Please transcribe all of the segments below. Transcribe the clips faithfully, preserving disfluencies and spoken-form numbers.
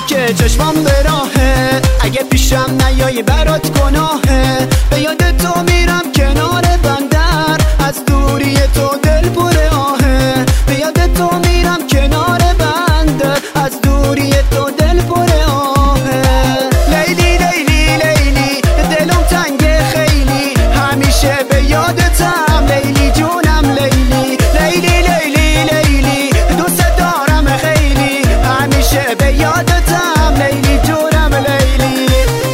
که چشمام به راهه، اگه پیشم نیایی برات گناهه. به یاد تو میرم کنار بندر، از دوری تو دل پر آهه. به یاد تو میرم کنار بندر، از دوری تو دل پر آهه. لیلی لیلی لیلی دلم تنگه خیلی، همیشه به یادتم لیلی جونم لیلی. لیلی لیلی لیلی دوست دارم خیلی، همیشه به یادتم لیلی جونم لیلی.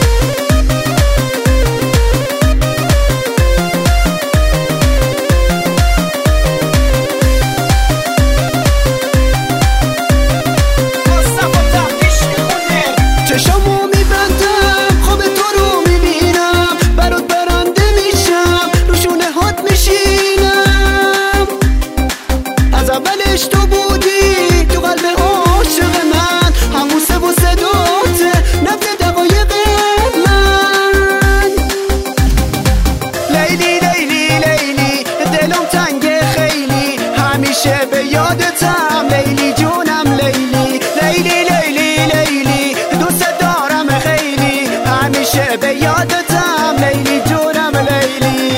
چشمو میبندم خواب تو رو میبینم، برات برنده میشم روشونه هات میشینم. از اولش تو بودی تو قلب عاشق من، همون سه و صدات نبض دقایق من. لیلی لیلی لیلی دلم تنگه خیلی، همیشه به یادتم لیلی جونم لیلی. لیلی لیلی لیلی دوست دارم خیلی، همیشه به یادتم لیلی جونم لیلی.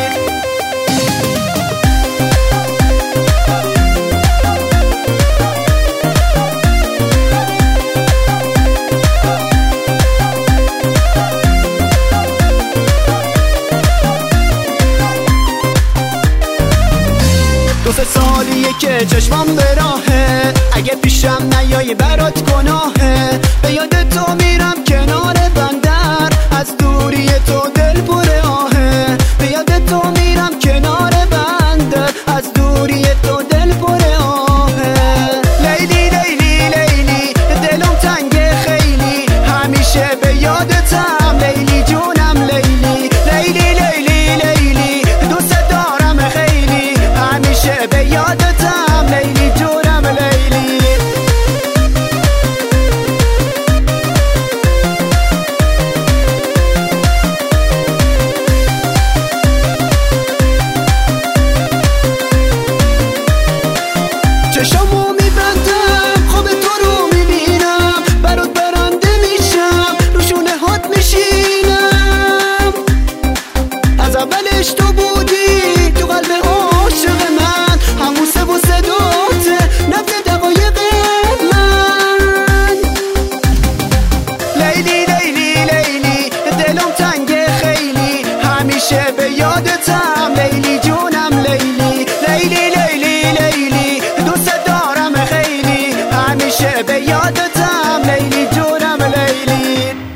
دو سه سالیه که چشمام به راهه، اگه پیشم نیایی برات گناهه. به یاد تو میرم کنار بندر، از دوری تو دل پر آهه. به یاد تو میرم کنار بندر، از دوری تو دل پر آهه. لیلی لیلی لیلی دلم تنگه خیلی، همیشه به یادتم لیلی جونم لیلی. لیلی لیلی لیلی دوست دارم خیلی، همیشه به یادتم لیلی جونم لیلی. چشمو میبندم خواب تو رو میبینم، برات برنده میشم روشونه هات میشینم. از اولش تو بودی تو قلب عاشق من، همون سه و صدات نبض دقایق من. لیلی لیلی لیلی دلم تنگه خیلی، همیشه به یادتم لیلی جونم لیلی. لیلی لیلی لیلی دوست دارم خیلی، همیشه به یادتم لیلی جونم لیلی.